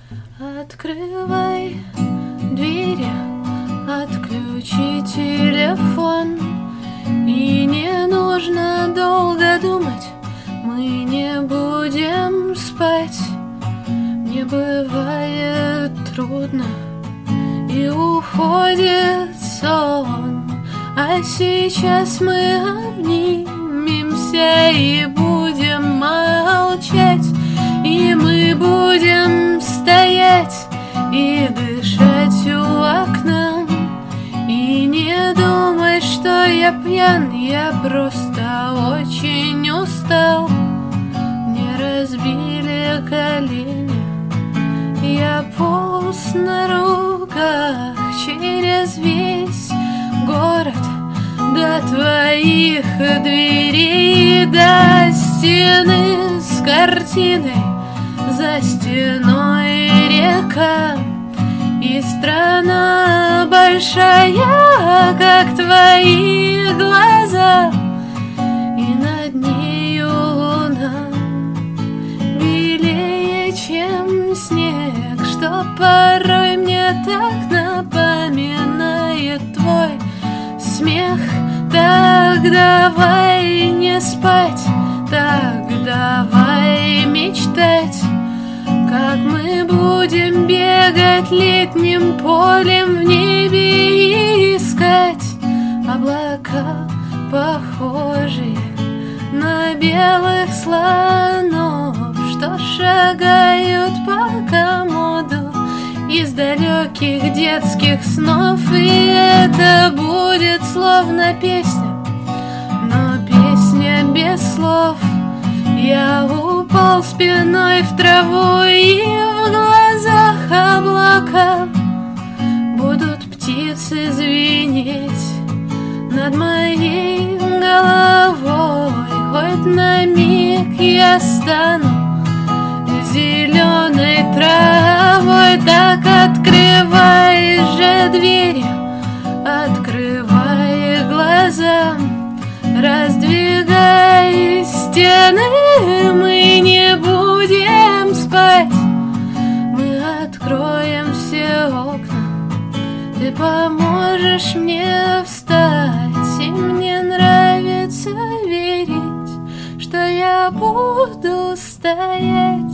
Открывай двери, отключи телефон. И не нужно долго думать, мы не будем спать. Мне бывает трудно и уходит сон, а сейчас мы обнимемся и будем молчать. И мы будем стоять и дышать у окна. И не думай, что я пьян, я просто очень устал. Мне разбили колени, я полз на руках через весь город до твоих дверей, до стены с картиной, за стеной река. И страна большая, как твои глаза, и над нею луна белее, чем снег, что порой мне так напоминает твой смех. Так давай не спать, так давай мечтать, как мы будем бегать летним полем в небе и искать облака, похожие на белых слонов, что шагают по комоду из далеких детских снов. И это будет словно песня, но песня без слов. Я упал спиной в траву, и в глазах облака. Будут птицы звенеть над моей головой. Хоть на миг я стану зеленой травой. Так открывай же двери, открывай глаза, раздвигай стены, мы не будем спать. Мы откроем все окна, ты поможешь мне встать. И мне нравится верить, что я буду стоять